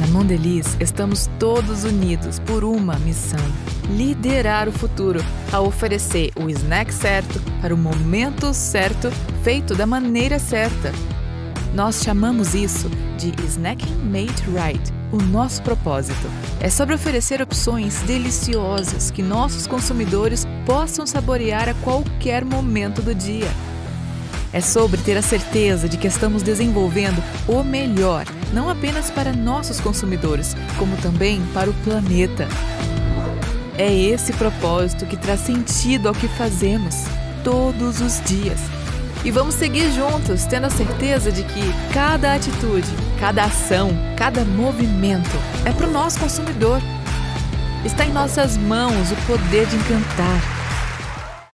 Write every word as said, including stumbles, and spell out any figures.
Na Mondelez, estamos todos unidos por uma missão: liderar o futuro ao oferecer o snack certo para o momento certo, feito da maneira certa. Nós chamamos isso de Snacking Made Right. O nosso propósito é sobre oferecer opções deliciosas que nossos consumidores possam saborear a qualquer momento do dia. É sobre ter a certeza de que estamos desenvolvendo o melhor, não apenas para nossos consumidores, como também para o planeta. É esse propósito que traz sentido ao que fazemos todos os dias. E vamos seguir juntos, tendo a certeza de que cada atitude, cada ação, cada movimento é para o nosso consumidor. Está em nossas mãos o poder de encantar,